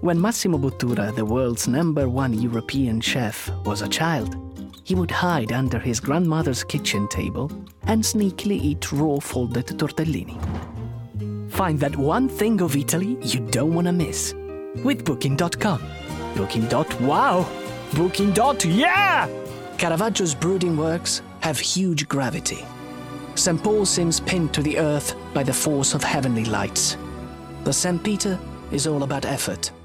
When Massimo Bottura, the world's #1 European chef, was a child, he would hide under his grandmother's kitchen table and sneakily eat raw folded tortellini. Find that one thing of Italy you don't want to miss with Booking.com. Booking.wow! Booking.yeah! Caravaggio's brooding works have huge gravity. St. Paul seems pinned to the earth by the force of heavenly lights. The St. Peter is all about effort.